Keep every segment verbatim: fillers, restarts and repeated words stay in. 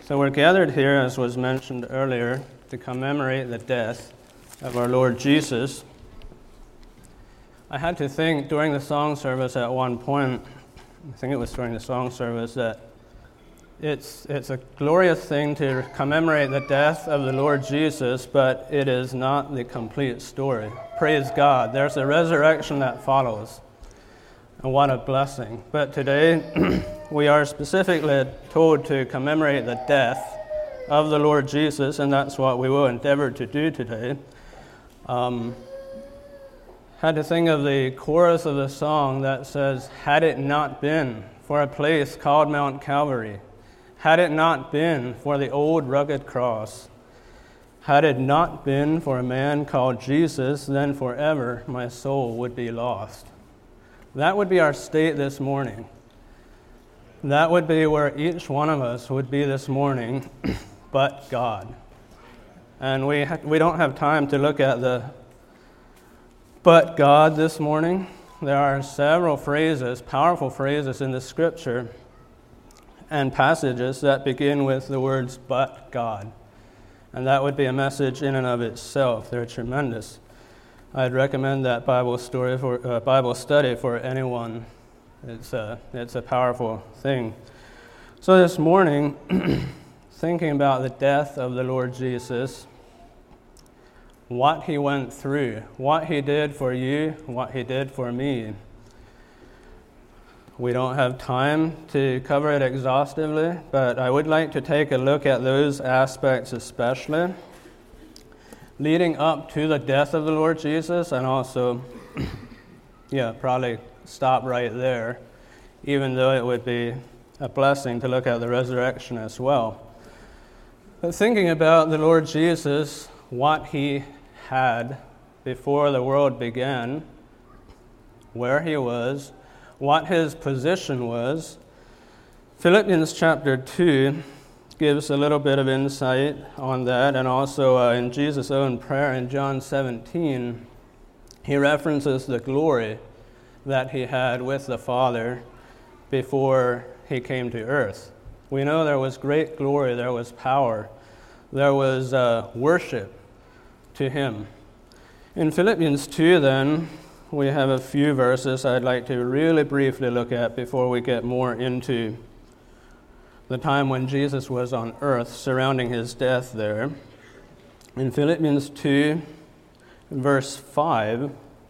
So we're gathered here, as was mentioned earlier, to commemorate the death of our Lord Jesus. I had to think during the song service at one point, I think it was during the song service, that it's it's a glorious thing to commemorate the death of the Lord Jesus, but it is not the complete story. Praise God. There's a resurrection that follows. And what a blessing. But today, we are specifically told to commemorate the death of the Lord Jesus, and that's what we will endeavor to do today. Um, had to think of the chorus of the song that says, "Had it not been for a place called Mount Calvary, had it not been for the old rugged cross, had it not been for a man called Jesus, then forever my soul would be lost." That would be our state this morning. That would be where each one of us would be this morning, but God. And we ha- we don't have time to look at the but God this morning. There are several phrases, powerful phrases in the Scripture and passages that begin with the words, but God. And that would be a message in and of itself. They're tremendous. I'd recommend that Bible story for uh, Bible study for anyone. It's a, it's a powerful thing. So this morning, thinking about the death of the Lord Jesus, what he went through, what he did for you, what he did for me. We don't have time to cover it exhaustively, but I would like to take a look at those aspects especially, leading up to the death of the Lord Jesus, and also, yeah, probably stop right there, even though it would be a blessing to look at the resurrection as well. But thinking about the Lord Jesus, what he had before the world began, where he was, what his position was, Philippians chapter two gives a little bit of insight on that, and also uh, in Jesus' own prayer in John seventeen, he references the glory that he had with the Father before he came to earth. We know there was great glory, there was power, there was uh, worship to him. In Philippians two, then, we have a few verses I'd like to really briefly look at before we get more into the time when Jesus was on earth, surrounding his death there. In Philippians two, verse five,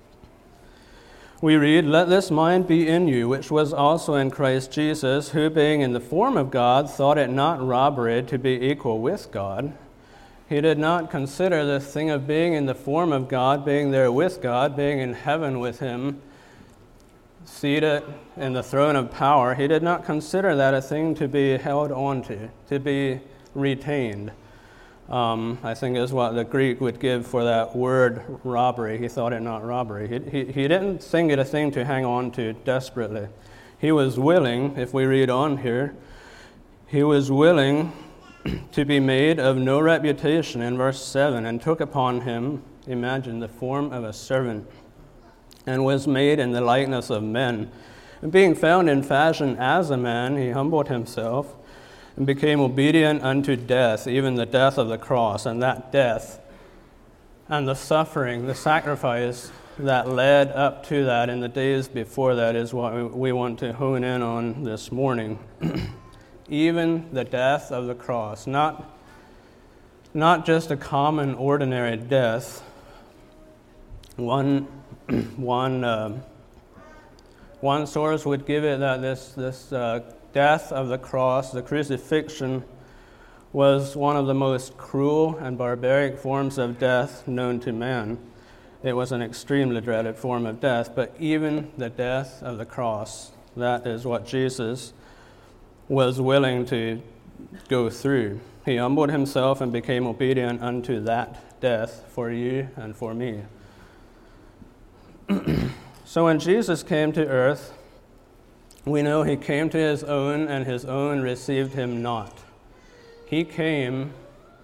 we read, "Let this mind be in you, which was also in Christ Jesus, who being in the form of God, thought it not robbery to be equal with God." He did not consider the thing of being in the form of God, being there with God, being in heaven with him, seated in the throne of power. He did not consider that a thing to be held on to, to be retained. Um, I think is what the Greek would give for that word robbery. He thought it not robbery. He, he, he didn't think it a thing to hang on to desperately. He was willing, if we read on here, he was willing to be made of no reputation in verse seven, and took upon him, imagine, the form of a servant, and was made in the likeness of men. And being found in fashion as a man, he humbled himself and became obedient unto death, even the death of the cross. And that death and the suffering, the sacrifice that led up to that in the days before that is what we want to hone in on this morning. Even the death of the cross, not, not just a common, ordinary death. One One uh, one source would give it that this this uh, death of the cross, the crucifixion, was one of the most cruel and barbaric forms of death known to man. It was an extremely dreaded form of death, but even the death of the cross, that is what Jesus was willing to go through. He humbled himself and became obedient unto that death for you and for me. So when Jesus came to earth, we know he came to his own, and his own received him not. He came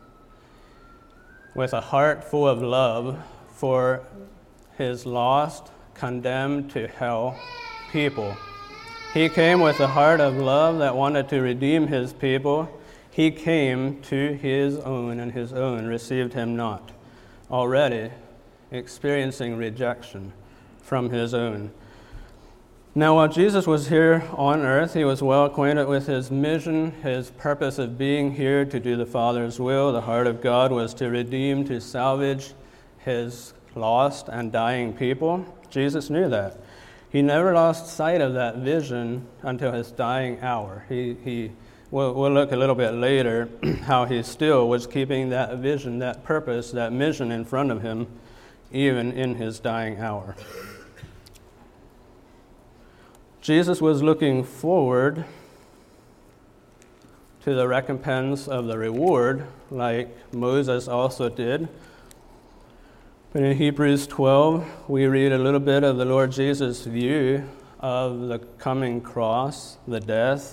with a heart full of love for his lost, condemned to hell people. He came with a heart of love that wanted to redeem his people. He came to his own, and his own received him not, already experiencing rejection from his own. Now, while Jesus was here on earth, he was well acquainted with his mission, his purpose of being here to do the Father's will. The heart of God was to redeem, to salvage his lost and dying people. Jesus knew that. He never lost sight of that vision until his dying hour. He, he we'll, we'll look a little bit later how he still was keeping that vision, that purpose, that mission in front of him, even in his dying hour. Jesus was looking forward to the recompense of the reward, like Moses also did. But in Hebrews twelve, we read a little bit of the Lord Jesus' view of the coming cross, the death.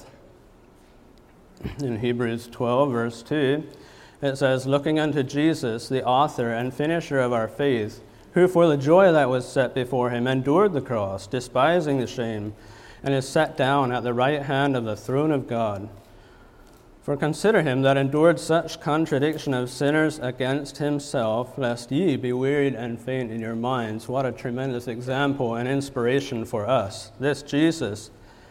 In Hebrews twelve, verse two, it says, "Looking unto Jesus, the author and finisher of our faith, who for the joy that was set before him endured the cross, despising the shame, and is set down at the right hand of the throne of God. For consider him that endured such contradiction of sinners against himself, lest ye be wearied and faint in your minds." What a tremendous example and inspiration for us. This Jesus,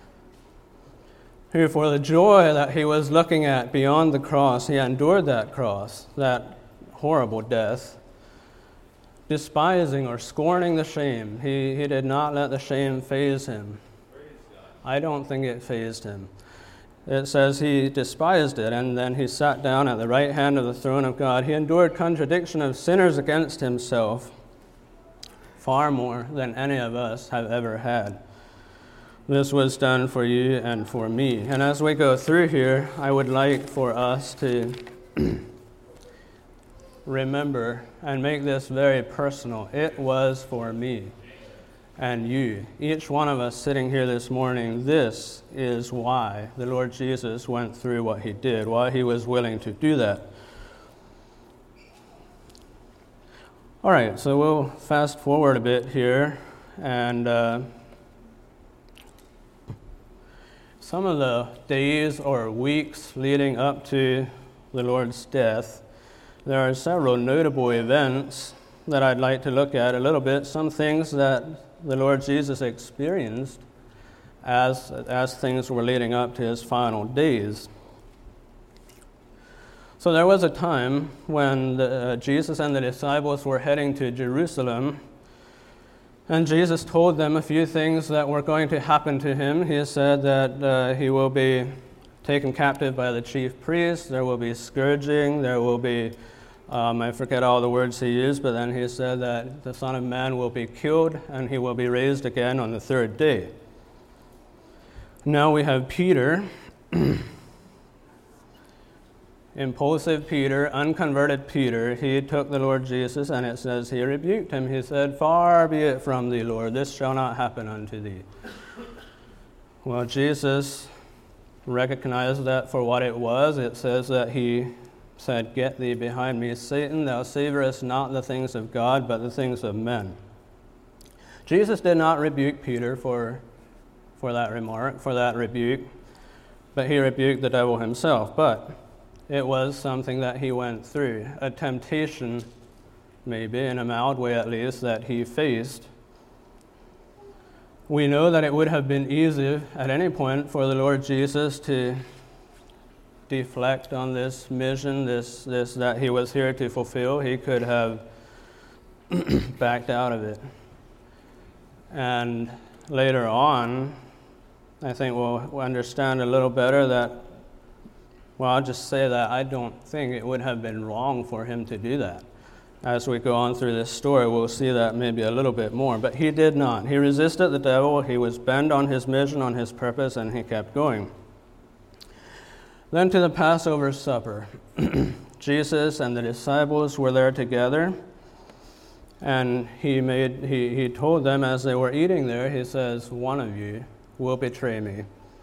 who for the joy that he was looking at beyond the cross, he endured that cross, that horrible death, despising or scorning the shame. He, he did not let the shame faze him. I don't think it fazed him. It says he despised it, and then he sat down at the right hand of the throne of God. He endured contradiction of sinners against himself far more than any of us have ever had. This was done for you and for me. And as we go through here, I would like for us to remember and make this very personal. It was for me and you. Each one of us sitting here this morning, this is why the Lord Jesus went through what he did, why he was willing to do that. All right, so we'll fast forward a bit here, and uh, some of the days or weeks leading up to the Lord's death, there are several notable events that I'd like to look at a little bit, some things that the Lord Jesus experienced as, as things were leading up to his final days. So there was a time when the, uh, Jesus and the disciples were heading to Jerusalem, and Jesus told them a few things that were going to happen to him. He said that uh, he will be taken captive by the chief priests, there will be scourging, there will be Um, I forget all the words he used, but then he said that the Son of Man will be killed and he will be raised again on the third day. Now we have Peter, impulsive Peter, unconverted Peter. He took the Lord Jesus, and it says he rebuked him. He said, "Far be it from thee, Lord, this shall not happen unto thee." Well, Jesus recognized that for what it was. It says that he said, "Get thee behind me, Satan, thou savorest not the things of God, but the things of men." Jesus did not rebuke Peter for, for that remark, for that rebuke, but he rebuked the devil himself. But it was something that he went through, a temptation, maybe, in a mild way at least, that he faced. We know that it would have been easy at any point for the Lord Jesus to deflect on this mission, this, this that he was here to fulfill. He could have backed out of it. And later on, I think we'll understand a little better that, well, I'll just say that I don't think it would have been wrong for him to do that. As we go on through this story, we'll see that maybe a little bit more. But he did not. He resisted the devil. He was bent on his mission, on his purpose, and he kept going. Then to the Passover supper. Jesus and the disciples were there together, and he made he, he told them as they were eating there, he says, "One of you will betray me."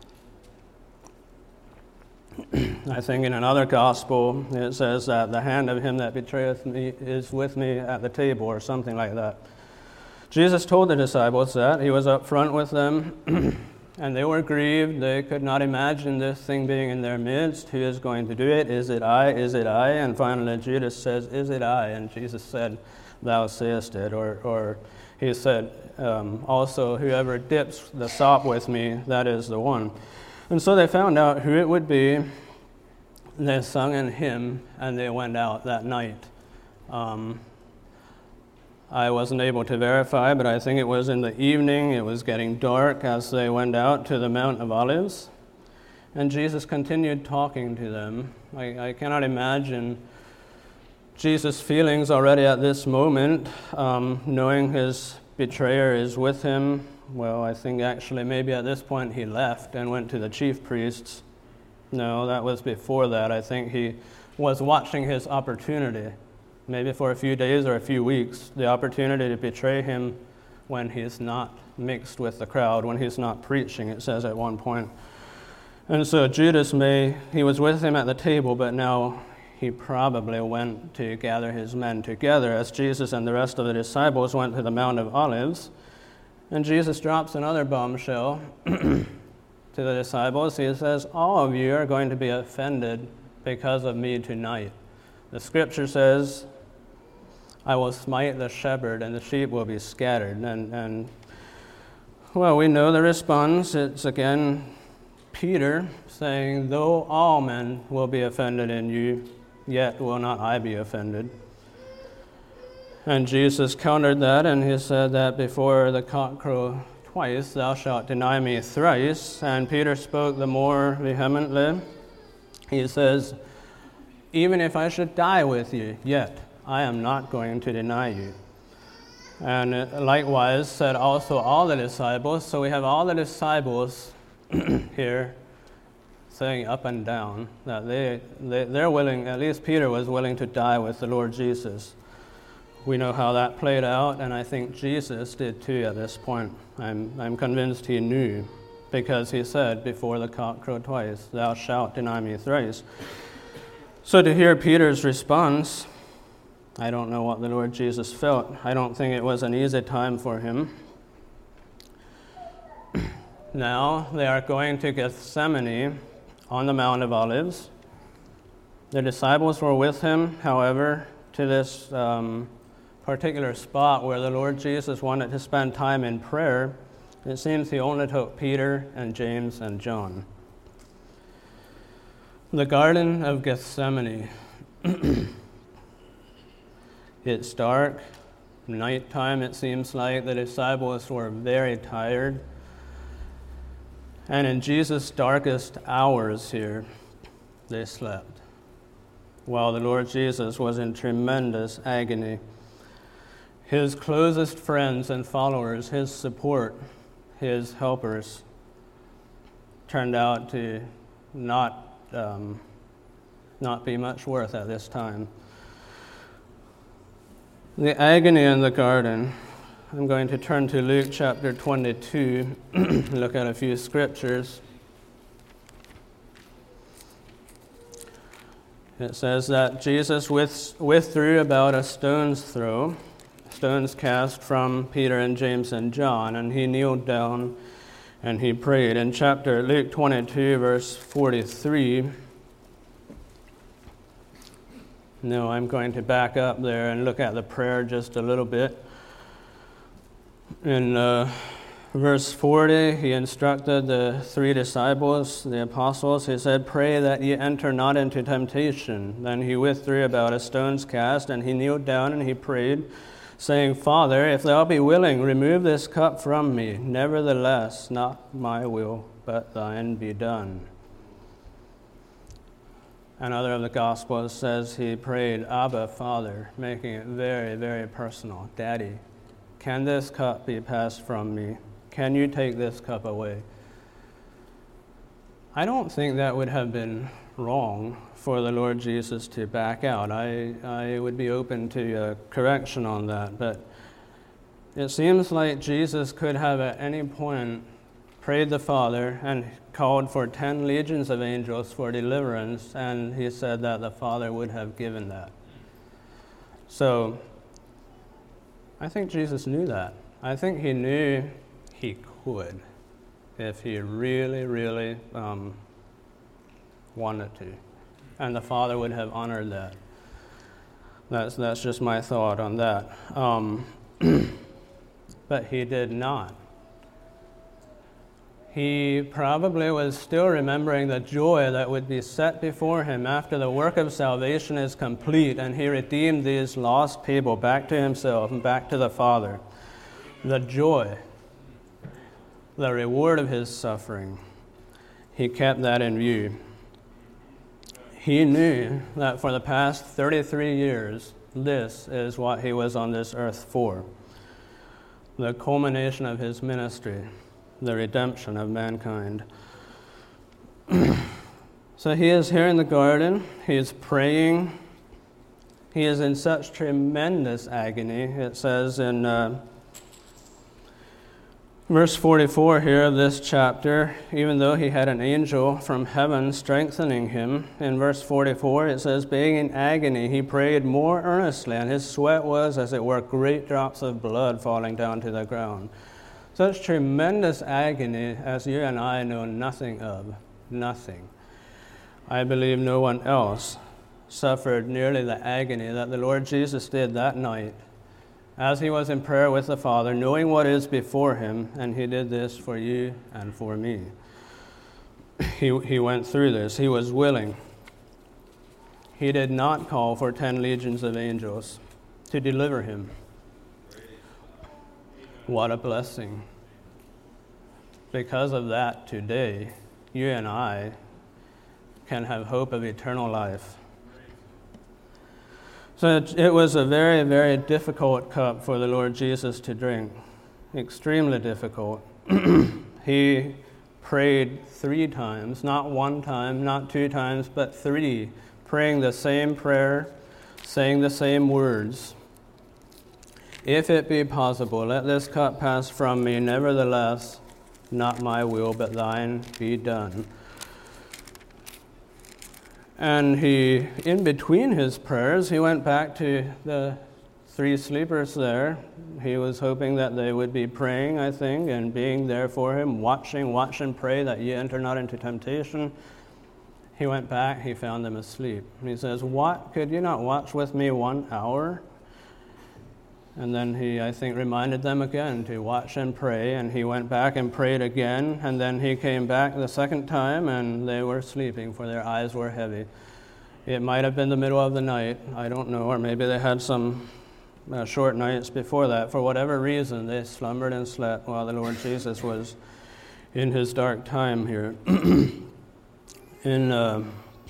I think in another gospel it says that the hand of him that betrayeth me is with me at the table, or something like that. Jesus told the disciples that. He was up front with them. And they were grieved. They could not imagine this thing being in their midst. Who is going to do it? Is it I? Is it I? And finally Judas says, is it I? And Jesus said, thou sayest it. Or, or he said, um, also, whoever dips the sop with me, that is the one. And so they found out who it would be. They sung an hymn, and they went out that night. Um, I wasn't able to verify, but I think it was in the evening. It was getting dark as they went out to the Mount of Olives. And Jesus continued talking to them. I, I cannot imagine Jesus' feelings already at this moment, um, knowing his betrayer is with him. Well, I think actually maybe at this point he left and went to the chief priests. No, that was before that. I think he was watching his opportunity. Maybe for a few days or a few weeks, the opportunity to betray him when he's not mixed with the crowd, when he's not preaching, it says at one point. And so Judas may, he was with him at the table, but now he probably went to gather his men together as Jesus and the rest of the disciples went to the Mount of Olives. And Jesus drops another bombshell to the disciples. He says, all of you are going to be offended because of me tonight. The scripture says, I will smite the shepherd and the sheep will be scattered. And, and well, we know the response. It's again Peter saying, though all men will be offended in you, yet will not I be offended. And Jesus countered that, and he said that before the cock crow twice, thou shalt deny me thrice. And Peter spoke the more vehemently. He says, even if I should die with you, yet I am not going to deny you. And likewise said also all the disciples. So we have all the disciples here saying up and down that they, they, they're willing, at least Peter was willing to die with the Lord Jesus. We know how that played out, and I think Jesus did too at this point. I'm, I'm convinced he knew, because he said before the cock crowed twice, thou shalt deny me thrice. So to hear Peter's response, I don't know what the Lord Jesus felt. I don't think it was an easy time for him. Now they are going to Gethsemane on the Mount of Olives. The disciples were with him, however, to this um, particular spot where the Lord Jesus wanted to spend time in prayer. It seems he only took Peter and James and John. The Garden of Gethsemane. It's dark, nighttime it seems like. The disciples were very tired. And in Jesus' darkest hours here, they slept, while the Lord Jesus was in tremendous agony. His closest friends and followers, his support, his helpers, turned out to not, um, not be much worth at this time. The agony in the garden. I'm going to turn to Luke chapter twenty-two, look at a few scriptures. It says that Jesus withdrew about a stone's throw, stones cast from Peter and James and John, and he kneeled down and he prayed. In chapter Luke twenty-two, verse forty-three, no, I'm going to back up there and look at the prayer just a little bit. In uh, verse forty, he instructed the three disciples, the apostles. He said, pray that ye enter not into temptation. Then he withdrew about a stone's cast, and he kneeled down and he prayed, saying, Father, if thou be willing, remove this cup from me. Nevertheless, not my will, but thine be done. Another of the Gospels says he prayed, Abba, Father, making it very, very personal. Daddy, can this cup be passed from me? Can you take this cup away? I don't think that would have been wrong for the Lord Jesus to back out. I, I would be open to a correction on that, but it seems like Jesus could have at any point prayed the Father and called for ten legions of angels for deliverance, and he said that the Father would have given that. So I think Jesus knew that. I think he knew he could. if he really, really um, wanted to. And the Father would have honored that. That's, that's just my thought on that. Um, but he did not. He probably was still remembering the joy that would be set before him after the work of salvation is complete and he redeemed these lost people back to himself and back to the Father. The joy, the reward of his suffering, he kept that in view. He knew that for the past thirty-three years, this is what he was on this earth for. The culmination of his ministry, the redemption of mankind. So he is here in the garden, he is praying, he is in such tremendous agony. It says in uh, verse forty-four here of this chapter, even though he had an angel from heaven strengthening him, in verse forty-four it says, being in agony, he prayed more earnestly, and his sweat was, as it were, great drops of blood falling down to the ground. Such tremendous agony as you and I know nothing of, nothing. I believe no one else suffered nearly the agony that the Lord Jesus did that night as he was in prayer with the Father, knowing what is before him, and he did this for you and for me. He, he went through this. He was willing. He did not call for ten legions of angels to deliver him. What a blessing. Because of that, today, you and I can have hope of eternal life. So it, it was a very, very difficult cup for the Lord Jesus to drink. Extremely difficult. He prayed three times, not one time, not two times, but three, praying the same prayer, saying the same words. If it be possible, let this cup pass from me. Nevertheless, not my will, but thine be done. And he, in between his prayers, he went back to the three sleepers there. He was hoping that they would be praying, I think, and being there for him, watching, watch and pray that ye enter not into temptation. He went back, he found them asleep. And he says, what, could you not watch with me one hour? And then he, I think, reminded them again to watch and pray, and he went back and prayed again, and then he came back the second time, and they were sleeping, for their eyes were heavy. It might have been the middle of the night, I don't know, or maybe they had some uh, short nights before that. For whatever reason, they slumbered and slept while the Lord Jesus was in his dark time here. in... Uh,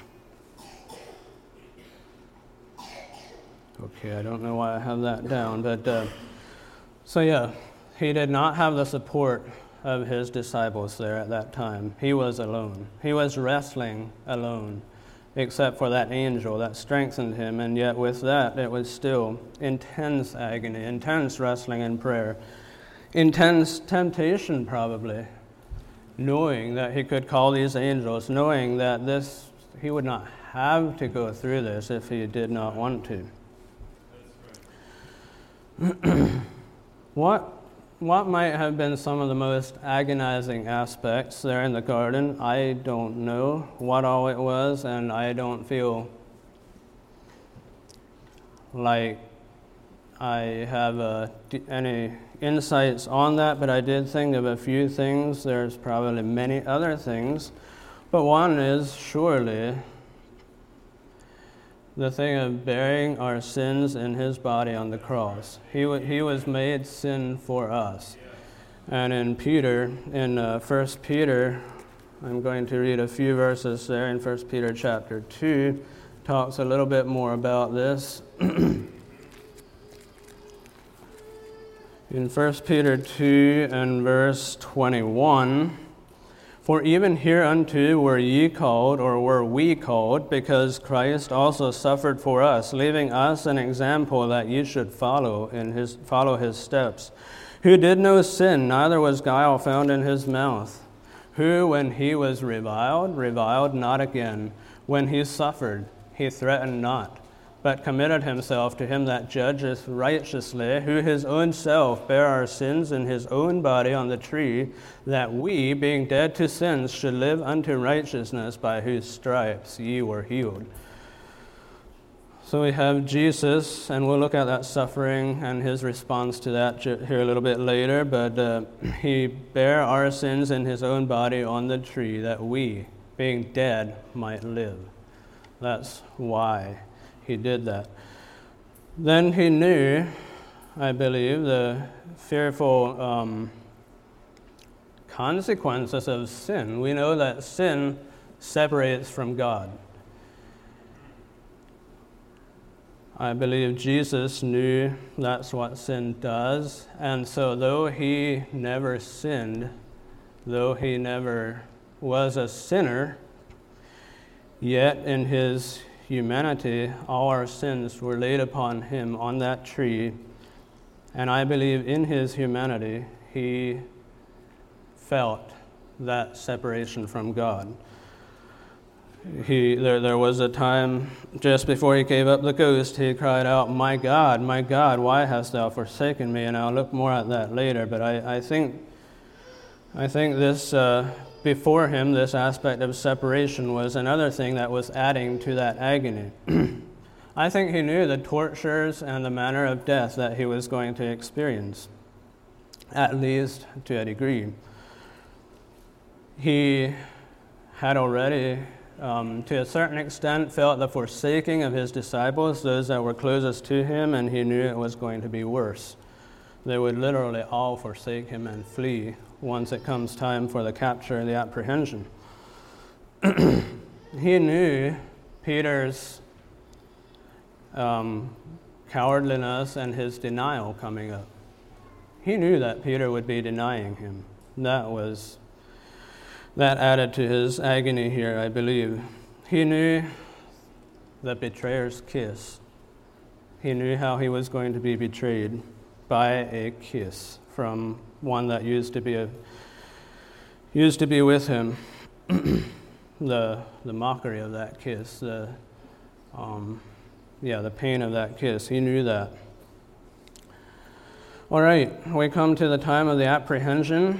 Okay, I don't know why I have that down, but uh, so yeah, he did not have the support of his disciples there at that time. He was alone. He was wrestling alone, except for that angel that strengthened him, and yet with that, it was still intense agony, intense wrestling and prayer, intense temptation probably, knowing that he could call these angels, knowing that this he would not have to go through this if he did not want to. what what might have been some of the most agonizing aspects there in the garden? I don't know what all it was, and I don't feel like I have uh, any insights on that, but I did think of a few things. There's probably many other things, but one is surely the thing of bearing our sins in his body on the cross. He w- he was made sin for us. And in Peter, in uh, First Peter, I'm going to read a few verses there in First Peter chapter two, talks a little bit more about this. In First Peter two and verse twenty-one, for even hereunto were ye called, or were we called, because Christ also suffered for us, leaving us an example that ye should follow in his follow his steps, who did no sin, neither was guile found in his mouth, who, when he was reviled, reviled not again, when he suffered, he threatened not, but committed himself to him that judgeth righteously, who his own self bare our sins in his own body on the tree, that we, being dead to sins, should live unto righteousness, by whose stripes ye were healed. So we have Jesus, and we'll look at that suffering and his response to that here a little bit later, but uh, he bare our sins in his own body on the tree, that we, being dead, might live. That's why he did that. Then he knew, I believe, the fearful um, consequences of sin. We know that sin separates from God. I believe Jesus knew that's what sin does, and so though he never sinned, though he never was a sinner, yet in his humanity, all our sins were laid upon him on that tree, and I believe in his humanity, he felt that separation from God. He, there, there was a time just before he gave up the ghost, he cried out, "My God, my God, why hast thou forsaken me?" And I'll look more at that later, but I, I think I think this, uh, before him, this aspect of separation was another thing that was adding to that agony. I think he knew the tortures and the manner of death that he was going to experience, at least to a degree. He had already Um, to a certain extent, felt the forsaking of his disciples, those that were closest to him, and he knew it was going to be worse. They would literally all forsake him and flee once it comes time for the capture and the apprehension. He knew Peter's um, cowardliness and his denial coming up. He knew that Peter would be denying him. That was That added to his agony here, I believe. He knew the betrayer's kiss. He knew how he was going to be betrayed by a kiss from one that used to be a, used to be with him. the the mockery of that kiss, the um, yeah, the pain of that kiss. He knew that. All right, we come to the time of the apprehension.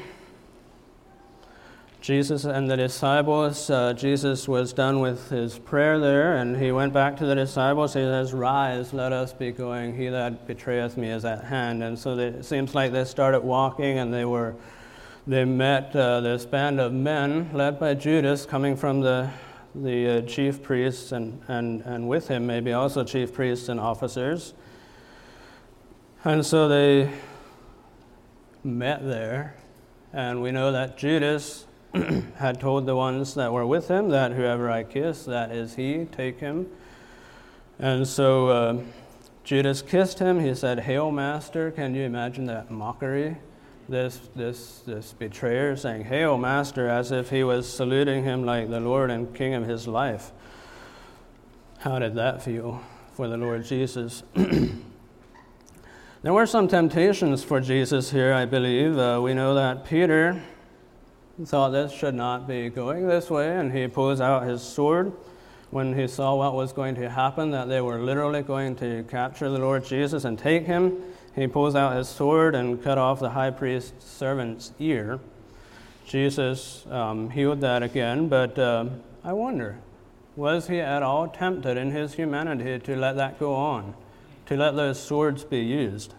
Jesus and the disciples, uh, Jesus was done with his prayer there, and he went back to the disciples. He says, "Rise, let us be going. He that betrayeth me is at hand." And so they, it seems like they started walking, and they were, they met uh, this band of men led by Judas, coming from the the uh, chief priests, and, and, and with him maybe also chief priests and officers. And so they met there, and we know that Judas had told the ones that were with him that whoever I kiss, that is he, take him. And so uh, Judas kissed him. He said, "Hail, Master." Can you imagine that mockery? This this this betrayer saying, "Hail, Master," as if he was saluting him like the Lord and King of his life. How did that feel for the Lord Jesus? There were some temptations for Jesus here, I believe. Uh, we know that Peter thought this should not be going this way, and he pulls out his sword when he saw what was going to happen, that they were literally going to capture the Lord Jesus and take him. He pulls out his sword and cut off the high priest's servant's ear. Jesus um, healed that again, but uh, I wonder, was he at all tempted in his humanity to let that go on, to let those swords be used?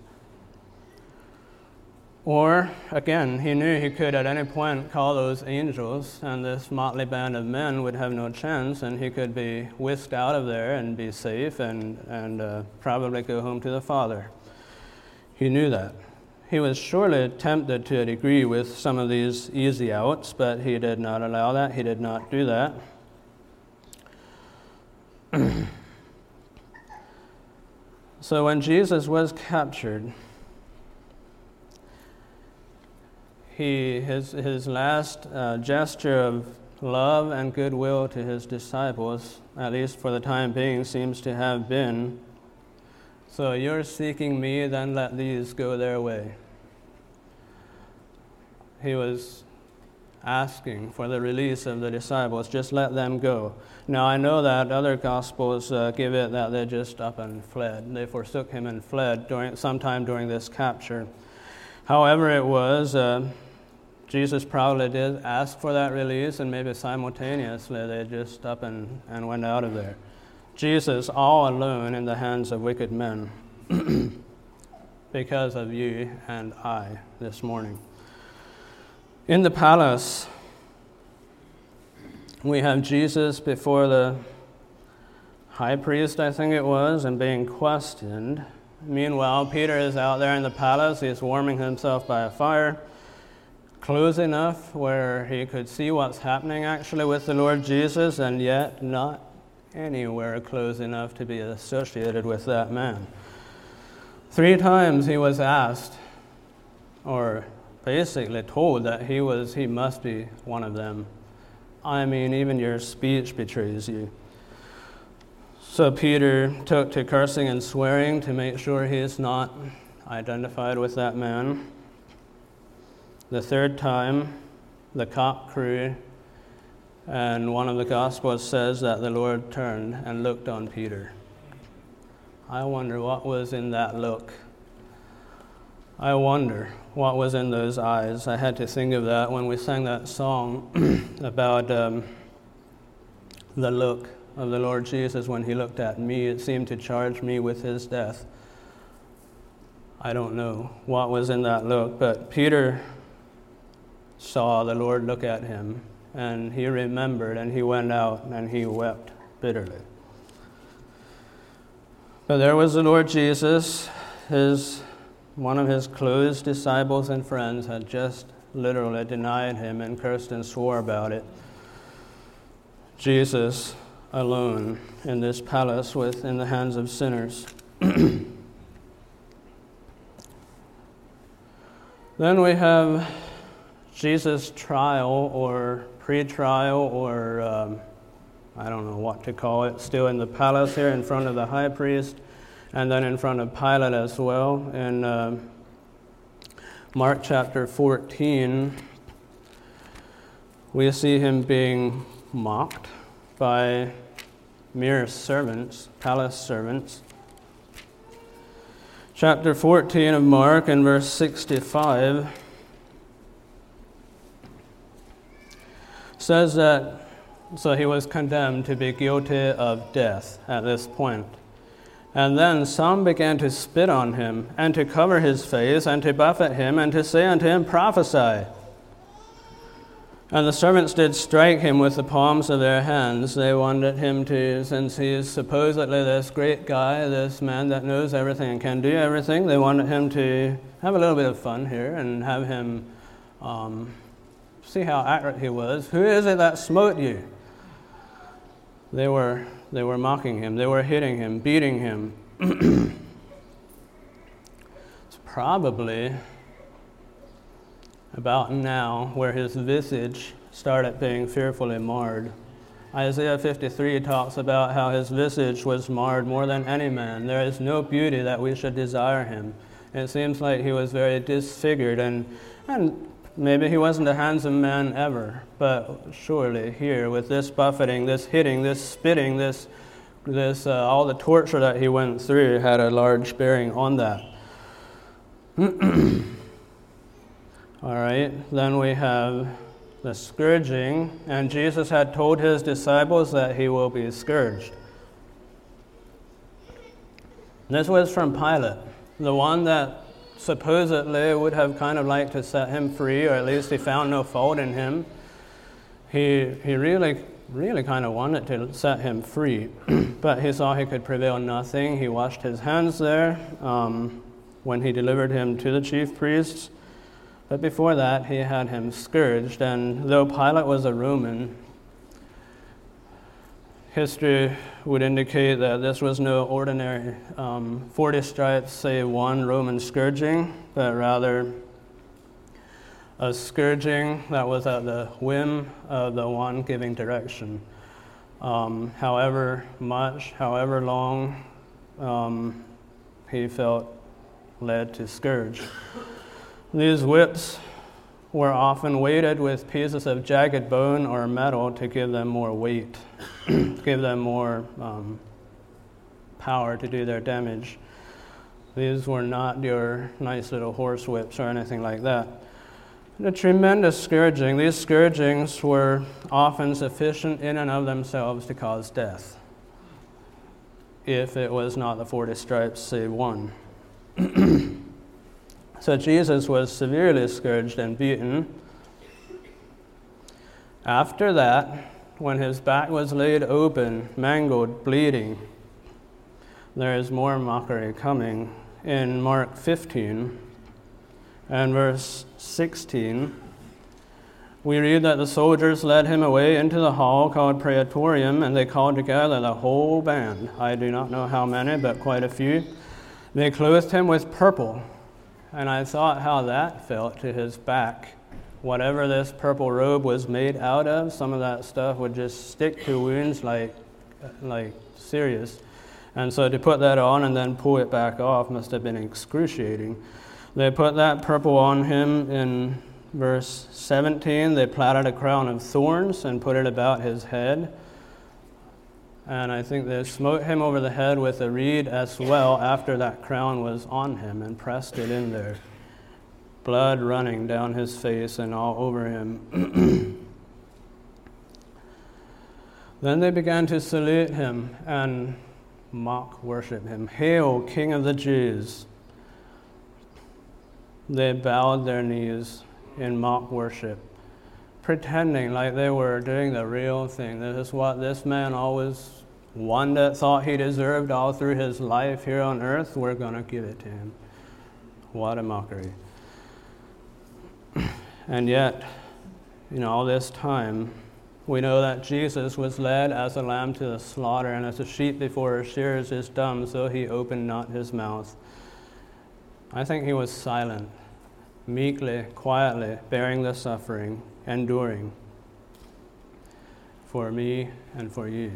Or, again, he knew he could at any point call those angels, and this motley band of men would have no chance, and he could be whisked out of there and be safe and, and uh, probably go home to the Father. He knew that. He was surely tempted to a degree with some of these easy outs, but he did not allow that. He did not do that. So when Jesus was captured, He, his, his last uh, gesture of love and goodwill to his disciples, at least for the time being, seems to have been, "So you're seeking me, then let these go their way." He was asking for the release of the disciples. Just let them go. Now, I know that other Gospels uh, give it that they just up and fled. They forsook him and fled during sometime during this capture. However it was, uh, Jesus probably did ask for that release, and maybe simultaneously they just up and, and went out of there. Jesus all alone in the hands of wicked men because of you and I this morning. In the palace, we have Jesus before the high priest, I think it was, and being questioned. Meanwhile, Peter is out there in the palace. He's warming himself by a fire, close enough where he could see what's happening actually with the Lord Jesus, and yet not anywhere close enough to be associated with that man. Three times he was asked, or basically told, that he was he must be one of them. I mean, even your speech betrays you. So Peter took to cursing and swearing to make sure he is not identified with that man. The third time, the cock crew, and one of the Gospels says that the Lord turned and looked on Peter. I wonder what was in that look. I wonder what was in those eyes. I had to think of that when we sang that song about um, the look of the Lord Jesus when he looked at me. It seemed to charge me with his death. I don't know what was in that look, but Peter saw the Lord look at him, and he remembered, and he went out, and he wept bitterly. But there was the Lord Jesus. His one of his close disciples and friends had just literally denied him and cursed and swore about it. Jesus alone in this palace with in the hands of sinners. Then we have Jesus' trial or pre-trial or um, I don't know what to call it, still in the palace here in front of the high priest, and then in front of Pilate as well. In uh, Mark chapter fourteen, we see him being mocked by mere servants, palace servants. Chapter fourteen of Mark and verse sixty-five says that, so he was condemned to be guilty of death at this point. And then some began to spit on him, and to cover his face, and to buffet him, and to say unto him, Prophesy. And the servants did strike him with the palms of their hands. They wanted him to, since he is supposedly this great guy, this man that knows everything and can do everything, they wanted him to have a little bit of fun here and have him um, see how accurate he was. Who is it that smote you? They were they were mocking him. They were hitting him, beating him. It's probably about now where his visage started being fearfully marred. Isaiah fifty-three talks about how his visage was marred more than any man. There is no beauty that we should desire him. It seems like he was very disfigured, and and maybe he wasn't a handsome man ever, but surely here with this buffeting, this hitting, this spitting, this, this uh, all the torture that he went through had a large bearing on that. All right, then we have the scourging, and Jesus had told his disciples that he will be scourged. This was from Pilate, the one that supposedly would have kind of liked to set him free, or at least he found no fault in him. He he really, really kind of wanted to set him free, but he saw he could prevail nothing. He washed his hands there um, when he delivered him to the chief priests. But before that, he had him scourged, and though Pilate was a Roman, history would indicate that this was no ordinary um, forty stripes, say one Roman scourging, but rather a scourging that was at the whim of the one giving direction. Um, however much, however long, um, he felt led to scourge. These whips were often weighted with pieces of jagged bone or metal to give them more weight, give them more um, power to do their damage. These were not your nice little horse whips or anything like that. A tremendous scourging. These scourgings were often sufficient in and of themselves to cause death, if it was not the forty stripes save one. So Jesus was severely scourged and beaten. After that, when his back was laid open, mangled, bleeding, there is more mockery coming. In Mark fifteen and verse sixteen, we read that the soldiers led him away into the hall called Praetorium, and they called together the whole band. I do not know how many, but quite a few. They clothed him with purple, and I thought how that felt to his back. Whatever this purple robe was made out of, some of that stuff would just stick to wounds like, like serious. And so to put that on and then pull it back off must have been excruciating. They put that purple on him in verse seventeen. They plaited a crown of thorns and put it about his head. And I think they smote him over the head with a reed as well after that crown was on him and pressed it in there. Blood running down his face and all over him. Then they began to salute him and mock worship him. Hail, King of the Jews! They bowed their knees in mock worship, pretending like they were doing the real thing. This is what this man always, one that thought he deserved all through his life here on earth, we're going to give it to him. What a mockery. And yet, you know, all this time, we know that Jesus was led as a lamb to the slaughter, and as a sheep before her shearers is dumb, so he opened not his mouth. I think he was silent, meekly, quietly, bearing the suffering, enduring for me and for you.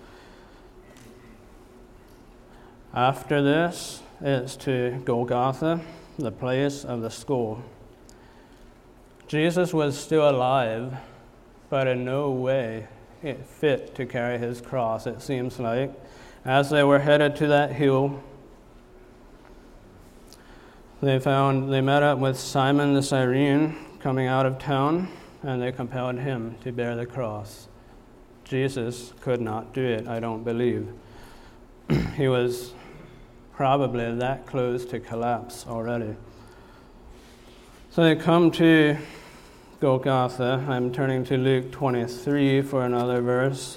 After this, it's to Golgotha, the place of the skull. Jesus was still alive, but in no way fit to carry his cross, it seems like. As they were headed to that hill, they found they met up with Simon the Cyrene coming out of town, and they compelled him to bear the cross. Jesus could not do it, I don't believe. He was probably that close to collapse already. So they come to Golgotha. I'm turning to Luke twenty-three for another verse.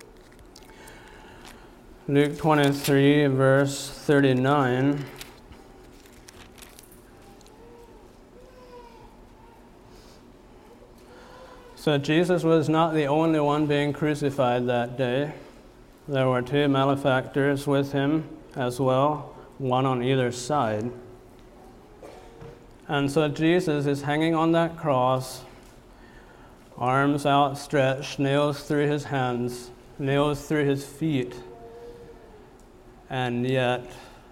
Luke twenty-three, verse thirty-nine. So Jesus was not the only one being crucified that day. There were two malefactors with him as well, one on either side. And so Jesus is hanging on that cross, arms outstretched, nails through his hands, nails through his feet, and yet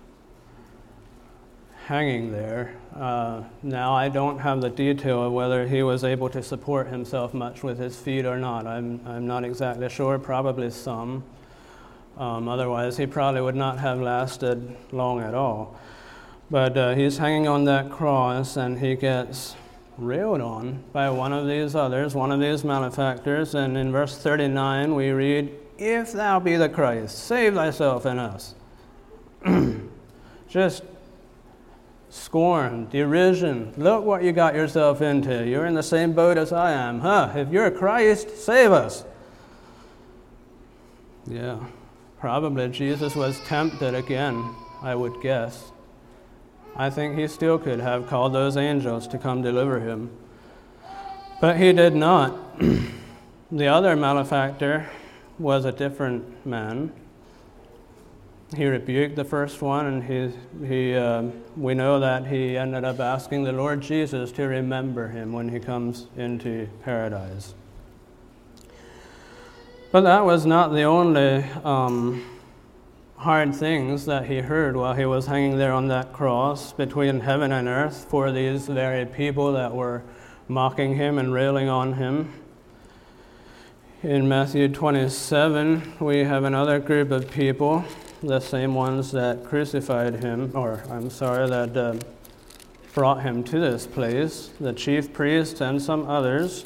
hanging there. Uh, now I don't have the detail of whether he was able to support himself much with his feet or not. I'm, I'm not exactly sure, probably some. Um, otherwise, he probably would not have lasted long at all. But uh, he's hanging on that cross, and he gets railed on by one of these others, one of these malefactors. And in verse thirty-nine, we read, "If thou be the Christ, save thyself and us." Just scorn, derision. Look what you got yourself into. You're in the same boat as I am. Huh? If you're Christ, save us. Yeah. Probably Jesus was tempted again, I would guess. I think he still could have called those angels to come deliver him. But he did not. The other malefactor was a different man. He rebuked the first one, and he, he, uh, we know that he ended up asking the Lord Jesus to remember him when he comes into paradise. But that was not the only um, hard things that he heard while he was hanging there on that cross between heaven and earth for these very people that were mocking him and railing on him. In Matthew twenty-seven, we have another group of people, the same ones that crucified him, or I'm sorry, that uh, brought him to this place, the chief priests and some others.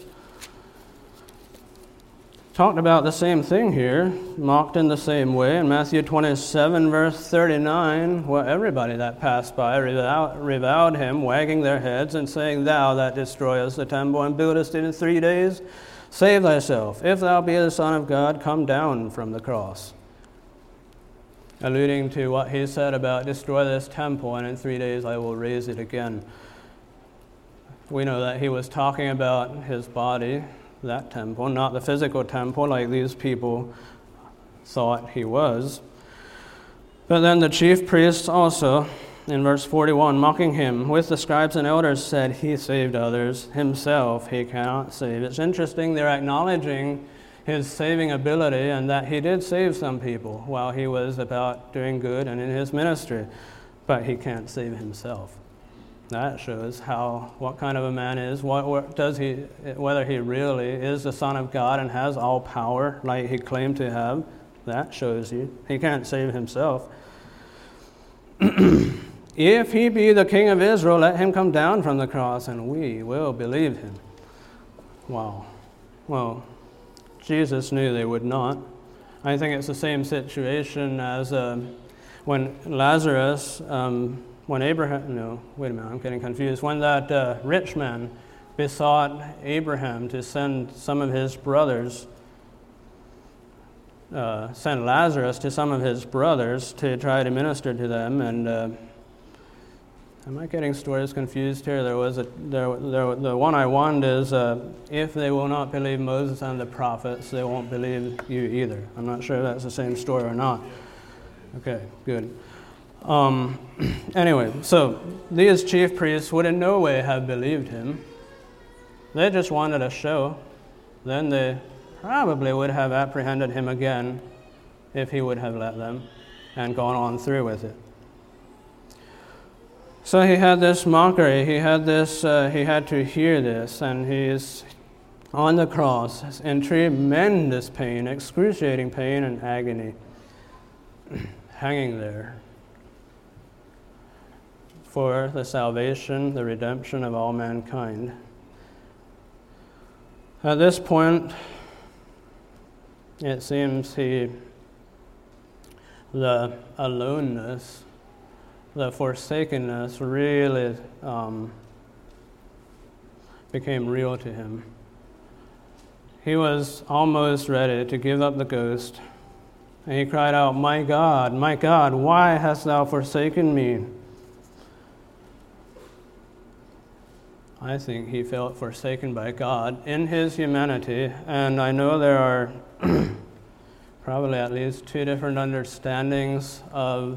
Talked about the same thing here, mocked in the same way. In Matthew twenty-seven, verse thirty-nine, well, everybody that passed by reviled, reviled him, wagging their heads and saying, "Thou that destroyest the temple and buildest it in three days, save thyself. If thou be the Son of God, come down from the cross." Alluding to what he said about destroy this temple and in three days I will raise it again. We know that he was talking about his body, that temple, not the physical temple like these people thought he was. But then the chief priests also, in verse forty-one, mocking him with the scribes and elders, said, "He saved others, himself he cannot save." It's interesting, they're acknowledging his saving ability and that he did save some people while he was about doing good and in his ministry, but he can't save himself. That shows how what kind of a man is, what, what does he, whether he really is the Son of God and has all power like he claimed to have. That shows you he can't save himself. If he be the King of Israel, let him come down from the cross, and we will believe him. Wow. Well, Jesus knew they would not. I think it's the same situation as uh, when Lazarus. Um, When Abraham, no, wait a minute, I'm getting confused. When that uh, rich man besought Abraham to send some of his brothers, uh, send Lazarus to some of his brothers to try to minister to them, and uh, am I getting stories confused here? There was a, there, there, the one I wanted is, uh, if they will not believe Moses and the prophets, they won't believe you either. I'm not sure if that's the same story or not. Okay, good. Um, anyway, so these chief priests would in no way have believed him. They just wanted a show. Then they probably would have apprehended him again if he would have let them and gone on through with it. So he had this mockery. He had this. Uh, he had to hear this, and he's on the cross in tremendous pain, excruciating pain and agony, hanging there for the salvation, the redemption of all mankind. At this point, it seems he, the aloneness, the forsakenness really um, became real to him. He was almost ready to give up the ghost, and he cried out, "My God, my God, why hast thou forsaken me?" I think he felt forsaken by God in his humanity, and I know there are probably at least two different understandings of,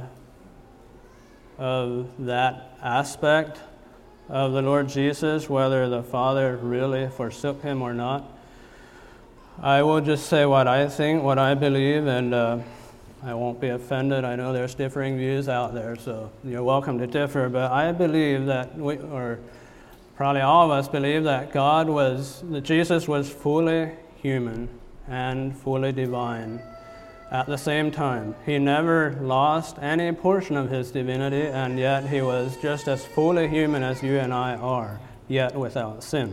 of that aspect of the Lord Jesus, whether the Father really forsook him or not. I will just say what I think, what I believe, and uh, I won't be offended. I know there's differing views out there, so you're welcome to differ, but I believe that we, or probably all of us believe that God was, that Jesus was fully human and fully divine at the same time. He never lost any portion of his divinity, and yet he was just as fully human as you and I are, yet without sin.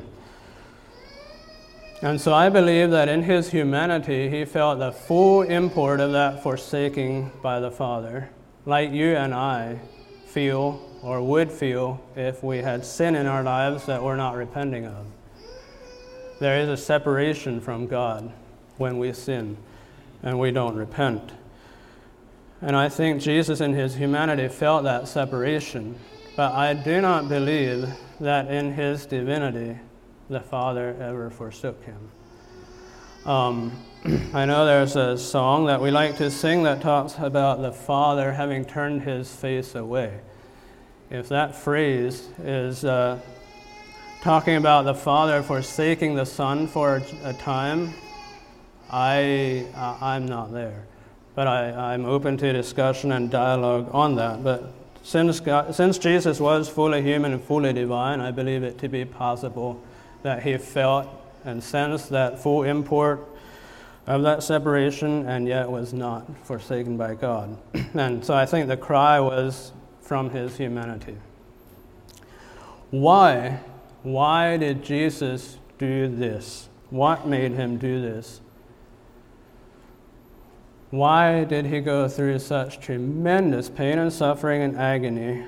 And so I believe that in his humanity, he felt the full import of that forsaking by the Father, like you and I feel or would feel if we had sin in our lives that we're not repenting of. There is a separation from God when we sin and we don't repent. And I think Jesus in his humanity felt that separation, but I do not believe that in his divinity the Father ever forsook him. Um, I know there's a song that we like to sing that talks about the Father having turned his face away. If that phrase is uh, talking about the Father forsaking the Son for a time, I, uh, I'm not there. But I, I'm open to discussion and dialogue on that. But since, God, since Jesus was fully human and fully divine, I believe it to be possible that he felt and sensed that full import of that separation, and yet was not forsaken by God. And so I think the cry was from his humanity. Why? Why did Jesus do this? What made him do this? Why did he go through such tremendous pain and suffering and agony?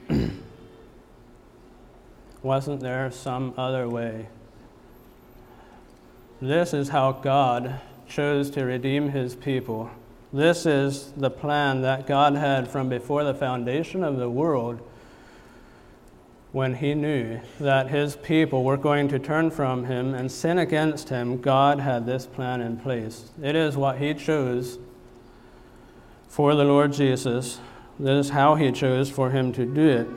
Wasn't there some other way? This is how God chose to redeem his people. This is the plan that God had from before the foundation of the world, when he knew that his people were going to turn from him and sin against him. God had this plan in place. It is what he chose for the Lord Jesus. This is how he chose for him to do it.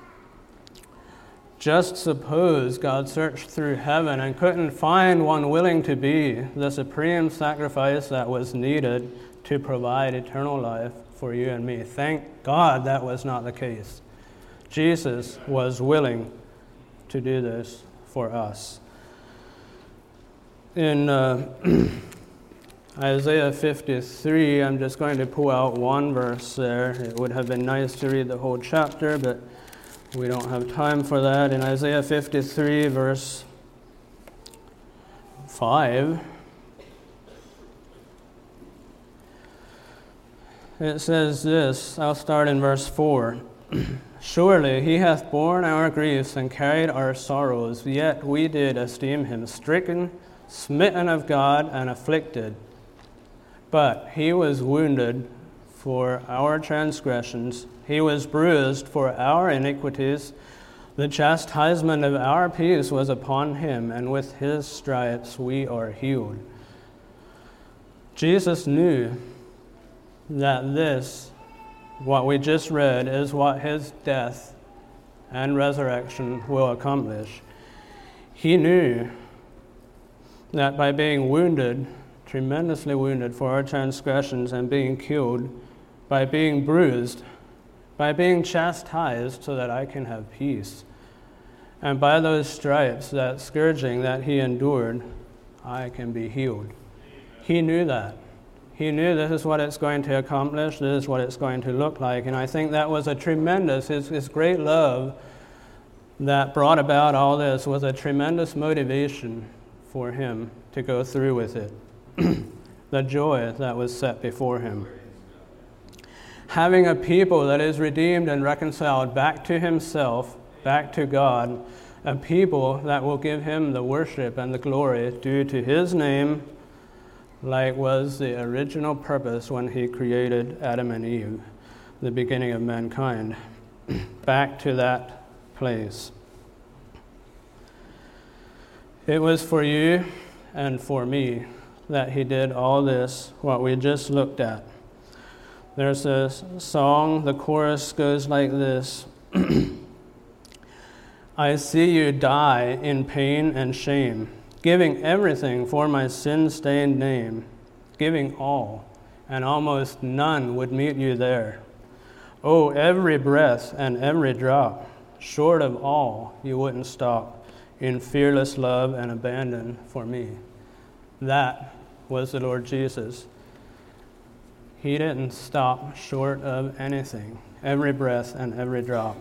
Just suppose God searched through heaven and couldn't find one willing to be the supreme sacrifice that was needed to provide eternal life for you and me. Thank God that was not the case. Jesus was willing to do this for us. In uh, Isaiah fifty-three, I'm just going to pull out one verse there. It would have been nice to read the whole chapter, but we don't have time for that. In Isaiah fifty-three, verse five, it says this. I'll start in verse four. Surely he hath borne our griefs and carried our sorrows, yet we did esteem him stricken, smitten of God, and afflicted. But he was wounded for our transgressions, he was bruised for our iniquities. The chastisement of our peace was upon him, and with his stripes we are healed. Jesus knew that this, what we just read, is what his death and resurrection will accomplish. He knew that by being wounded, tremendously wounded for our transgressions and being killed, by being bruised, by being chastised so that I can have peace, and by those stripes, that scourging that he endured, I can be healed. He knew that. He knew this is what it's going to accomplish, this is what it's going to look like. And I think that was a tremendous, his, his great love that brought about all this was a tremendous motivation for him to go through with it. The joy that was set before him. Having a people that is redeemed and reconciled back to himself, back to God, a people that will give him the worship and the glory due to his name, like was the original purpose when he created Adam and Eve, the beginning of mankind. Back to that place. It was for you and for me that he did all this, what we just looked at. There's a song, the chorus goes like this. I see you die in pain and shame, giving everything for my sin-stained name, giving all, and almost none would meet you there. Oh, every breath and every drop, short of all, you wouldn't stop in fearless love and abandon for me. That was the Lord Jesus. He didn't stop short of anything, every breath and every drop.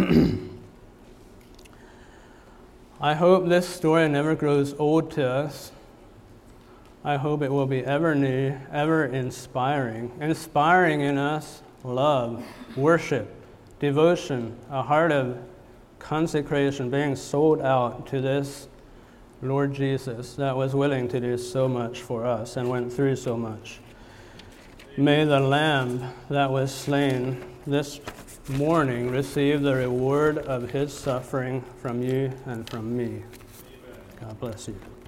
I hope this story never grows old to us. I hope it will be ever new, ever inspiring, inspiring in us love, worship, devotion, a heart of consecration, being sold out to this Lord Jesus that was willing to do so much for us and went through so much. May the Lamb that was slain this morning receive the reward of his suffering from you and from me. God bless you.